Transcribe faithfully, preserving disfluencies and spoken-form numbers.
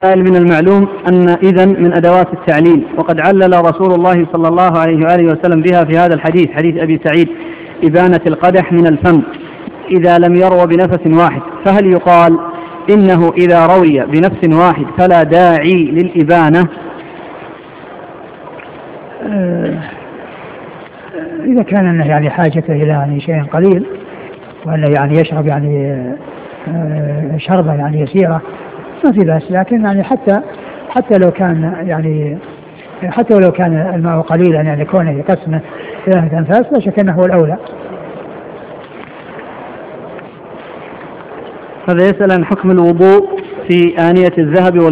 من المعلوم أن إذن من أدوات التعليل، وقد علل رسول الله صلى الله عليه وآله وسلم بها في هذا الحديث، حديث أبي سعيد: إبانة القدح من الفم إذا لم يرو بنفس واحد. فهل يقال إنه إذا روي بنفس واحد فلا داعي للإبانة؟ إذا كان أنه يعني حاجته إلى يعني شيء قليل، وأنه يعني يشرب يعني شربة يعني يسيرة ما في بأس، لكن يعني حتى حتى لو كان يعني حتى لو كان الماء قليلا يعني كونه يقسمه ثلاثة أنفاس لا شك أنه هو الأولى. هذا يسأل عن حكم الوضوء في آنية الذهب